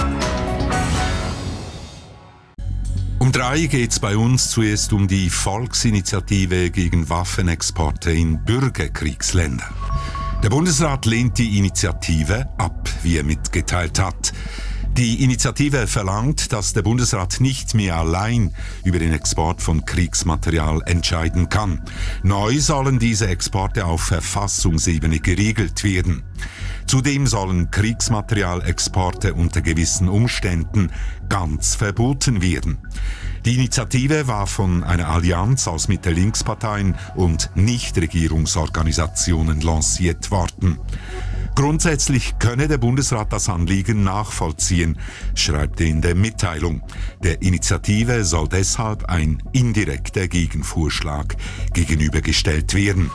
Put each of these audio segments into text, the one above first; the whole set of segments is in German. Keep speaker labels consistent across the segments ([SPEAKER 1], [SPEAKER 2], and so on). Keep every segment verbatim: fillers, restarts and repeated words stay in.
[SPEAKER 1] Um drei geht es bei uns zuerst um die Volksinitiative gegen Waffenexporte in Bürgerkriegsländer. Der Bundesrat lehnt die Initiative ab, wie er mitgeteilt hat. Die Initiative verlangt, dass der Bundesrat nicht mehr allein über den Export von Kriegsmaterial entscheiden kann. Neu sollen diese Exporte auf Verfassungsebene geregelt werden. Zudem sollen Kriegsmaterialexporte unter gewissen Umständen ganz verboten werden. Die Initiative war von einer Allianz aus Mitte-Links-Parteien und Nichtregierungsorganisationen lanciert worden. Grundsätzlich könne der Bundesrat das Anliegen nachvollziehen, schreibt er in der Mitteilung. Der Initiative soll deshalb ein indirekter Gegenvorschlag gegenübergestellt werden.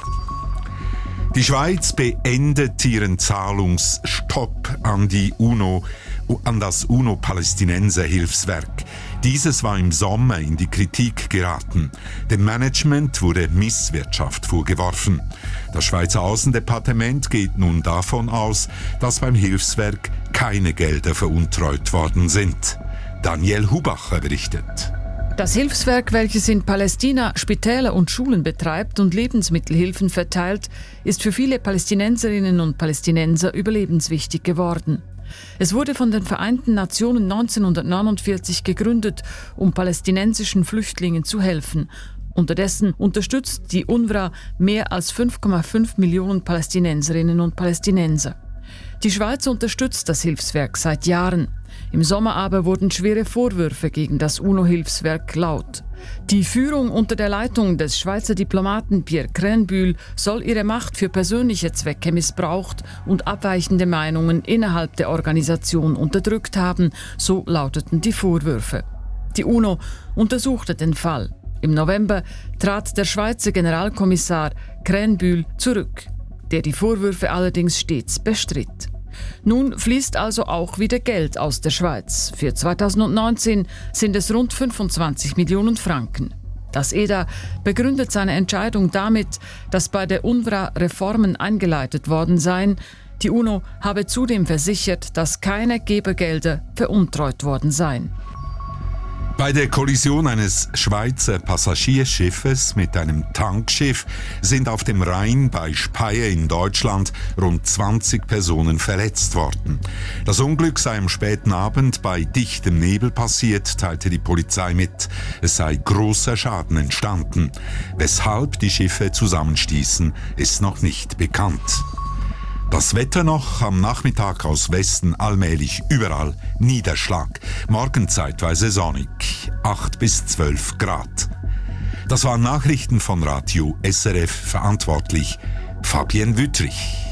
[SPEAKER 1] Die Schweiz beendet ihren Zahlungsstopp an die UNO, an das UNO-Palästinenser-Hilfswerk. Dieses war im Sommer in die Kritik geraten. Dem Management wurde Misswirtschaft vorgeworfen. Das Schweizer Außendepartement geht nun davon aus, dass beim Hilfswerk keine Gelder veruntreut worden sind. Daniel Hubacher berichtet.
[SPEAKER 2] Das Hilfswerk, welches in Palästina Spitäler und Schulen betreibt und Lebensmittelhilfen verteilt, ist für viele Palästinenserinnen und Palästinenser überlebenswichtig geworden. Es wurde von den Vereinten Nationen neunzehnhundertneunundvierzig gegründet, um palästinensischen Flüchtlingen zu helfen. Unterdessen unterstützt die UNRWA mehr als fünf Komma fünf Millionen Palästinenserinnen und Palästinenser. Die Schweiz unterstützt das Hilfswerk seit Jahren. Im Sommer aber wurden schwere Vorwürfe gegen das UNO-Hilfswerk laut. Die Führung unter der Leitung des Schweizer Diplomaten Pierre Krenbühl soll ihre Macht für persönliche Zwecke missbraucht und abweichende Meinungen innerhalb der Organisation unterdrückt haben, so lauteten die Vorwürfe. Die UNO untersuchte den Fall. Im November trat der Schweizer Generalkommissar Krenbühl zurück, der die Vorwürfe allerdings stets bestritt. Nun fließt also auch wieder Geld aus der Schweiz. Für zweitausendneunzehn sind es rund fünfundzwanzig Millionen Franken. Das E D A begründet seine Entscheidung damit, dass bei der UNRWA Reformen eingeleitet worden seien. Die UNO habe zudem versichert, dass keine Gebergelder veruntreut worden seien.
[SPEAKER 1] Bei der Kollision eines Schweizer Passagierschiffes mit einem Tankschiff sind auf dem Rhein bei Speyer in Deutschland rund zwanzig Personen verletzt worden. Das Unglück sei am späten Abend bei dichtem Nebel passiert, teilte die Polizei mit. Es sei großer Schaden entstanden. Weshalb die Schiffe zusammenstießen, ist noch nicht bekannt. Das Wetter noch, am Nachmittag aus Westen allmählich überall Niederschlag. Morgen zeitweise sonnig, acht bis zwölf Grad. Das waren Nachrichten von Radio S R F, verantwortlich Fabienne Wüttrich.